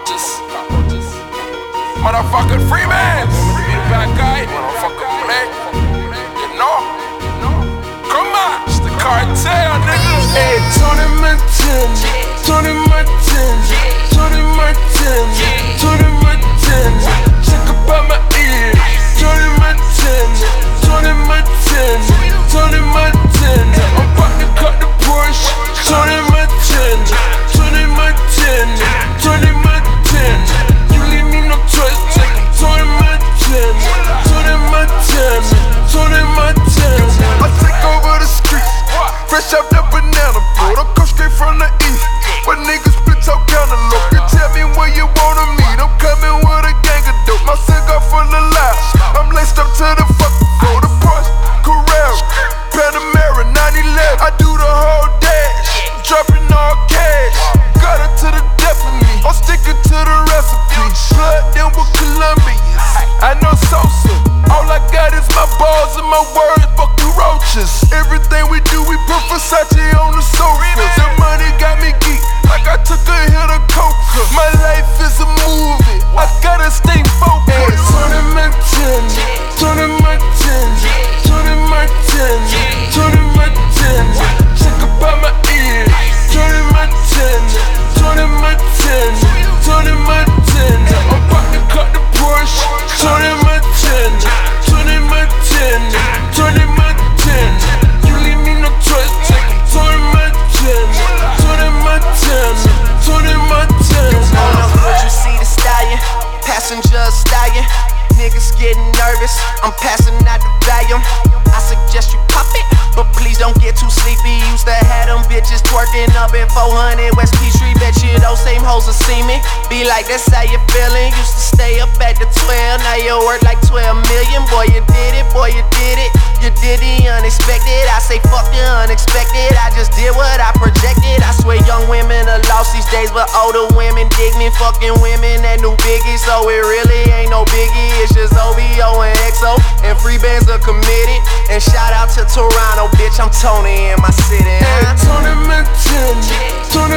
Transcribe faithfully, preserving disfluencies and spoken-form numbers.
cockroaches. Motherfucking Freeman. Big bad guy. Motherfucking play. You know? Come on. It's the cartel, nigga. Hey, Tony Montana. Tony Montana. Tony Montana. Tony Montana. Check about my ears. Tony Montana. Tony Montana. Tony Montana. I'm about to cut the Porsche. Tony Montana. Tony Montana. Tony Montana. You leave me no choice. Take him. Tony Montana. Tony Montana. Tony Montana. I take over the streets. Fresh out the banana boat. I come straight from the east. But niggas split out cantaloupe. You tell me where you wanna meet. I'm coming with a gang of dope. My cigar full of lies. I'm laced up to the fucking floor. The Porsche, Carrera, Panamera, nine eleven. I do the whole dash, dropping all cash. Got it to the death of me. I'm sticking to the recipe. Blood them with Colombians. I know Sosa. All I got is my balls and my words. Fuck you roaches. Everything we do, we put Versace on the sofa. The money got me geek, like I took a hit of coca. My life is a movie, I gotta stay focused. Hey, Tony Montana, Tony Montana, Tony Montana, Tony Montana. Check about my ears. Tony Montana, Tony Montana, Tony Montana. I'm about to cut the Porsche. Tony Montana, Tony Montana, Tony Montana. You leave me no choice. Take him. Tony Montana, Tony Montana, Tony Montana. On the hood you see the stallion, passenger stallion. Niggas getting nervous, I'm passing out the volume. I suggest you pop it, but please don't get too sleepy. Used to have them bitches twerking up in four hundred West Peachtree. Bet you those same hoes will see me. Be like, that's how you feeling. Used to stay up at the twelve, now you worth like twelve million. Boy, you did it, boy, you did it. You did the unexpected. I say fuck the unexpected. I just did what I projected. I swear young women are lost these days, but older women dig me. Fucking women that new biggie, so it really ain't no biggie. It's just O V O and X O, and free bands are committed. And shout out to Toronto, bitch, I'm Tony in my city. Hey, Tony Montana, Tony